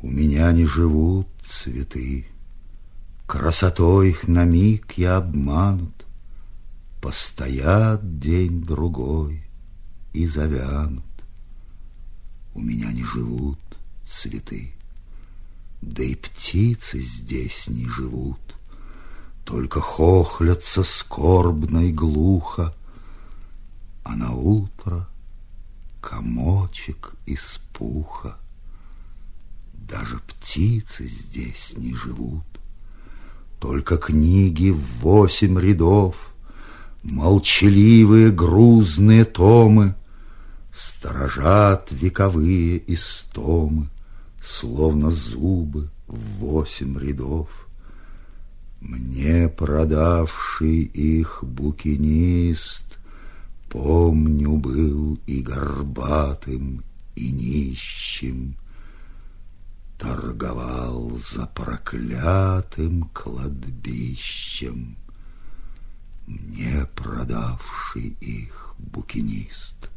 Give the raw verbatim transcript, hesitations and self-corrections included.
У меня не живут цветы, красотой их на миг я обманут, постоят день-другой и завянут. У меня не живут цветы, да и птицы здесь не живут, только хохлятся скорбно и глухо, а на утро комочек из пуха. Даже птицы здесь не живут, только книги в восемь рядов, молчаливые грузные томы, сторожат вековые истомы, словно зубы в восемь рядов. Мне продавший их букинист, помню, был и горбатым, и нищим, торговал за проклятым кладбищем. Мне продавший их букинист.